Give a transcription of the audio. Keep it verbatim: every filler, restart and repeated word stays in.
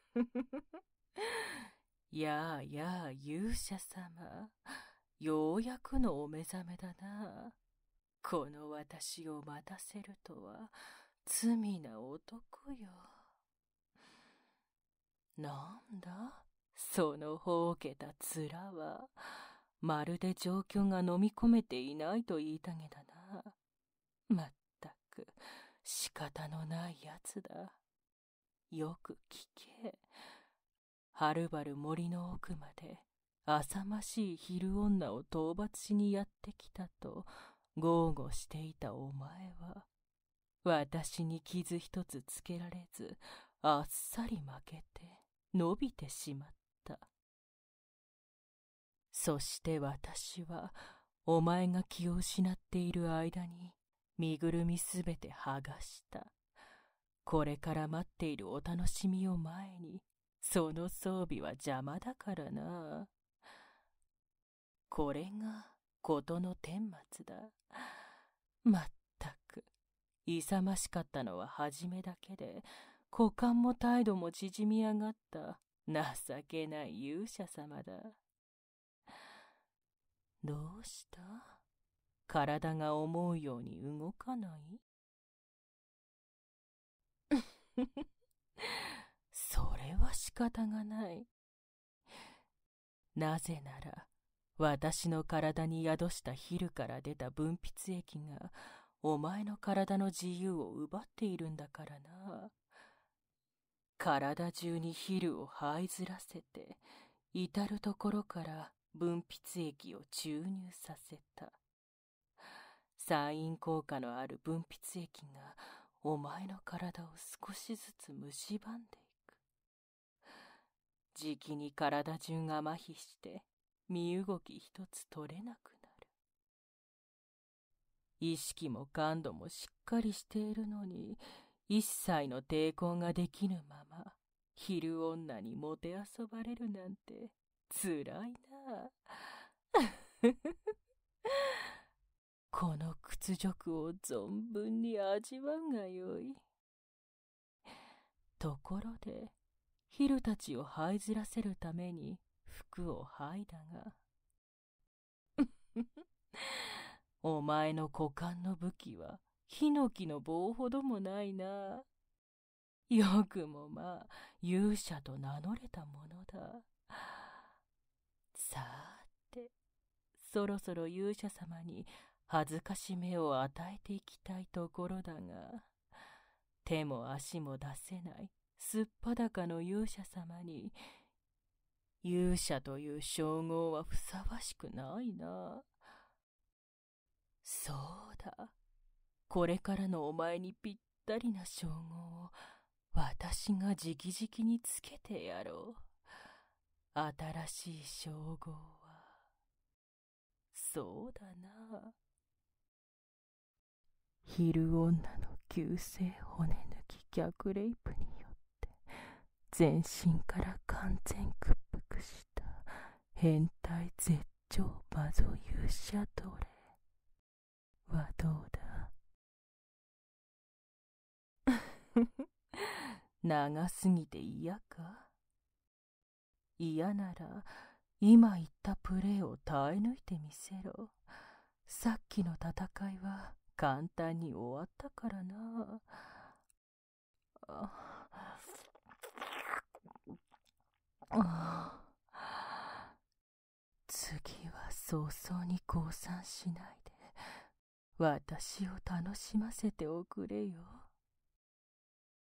やあやあ勇者様、ようやくのお目覚めだな。この私を待たせるとは罪な男よ。なんだそのほうけた面は。まるで状況が飲み込めていないと言いたげだな。まったく仕方のないやつだ。よく聞け。はるばる森の奥まで浅ましい昼女を討伐しにやってきたと豪語していたお前は、私に傷一つつけられずあっさり負けて伸びてしまった。そして私はお前が気を失っている間に身ぐるみすべて剥がした。これから待っているお楽しみを前に、その装備は邪魔だからな。これが事の顛末だ。まったく勇ましかったのは初めだけで、股間も態度も縮み上がった情けない勇者様だ。どうした？体が思うように動かない？それは仕方がない。なぜなら私の体に宿したヒルから出た分泌液がお前の体の自由を奪っているんだからな。体中にヒルを這いずらせて、至るところから分泌液を注入させた。散因効果のある分泌液がお前の体を少しずつ蝕んでいく。じきに体中が麻痺して身動き一つ取れなくなる。意識も感度もしっかりしているのに、一切の抵抗ができぬまま昼女にもてあそばれるなんてつらいな。この屈辱を存分に味わうがよい。ところでヒルたちを這いずらせるために服を剥いだがお前の股間の武器はヒノキの棒ほどもないな。よくもまあ勇者と名乗れたものだ。さて、そろそろ勇者様に恥ずかしめを与えていきたいところだが、手も足も出せないすっぱだかの勇者様に勇者という称号はふさわしくないな。そうだ、これからのお前にぴったりな称号を私が直々につけてやろう。新しい称号はそうだな、昼女の急性骨抜き逆レイプによって全身から完全屈服した変態絶頂マゾ勇者奴隷はどうだ？長すぎて嫌か？嫌なら今言ったプレーを耐え抜いてみせろ。さっきの戦いは簡単に終わったからな。ああ、次は早々に降参しないで私を楽しませておくれよ。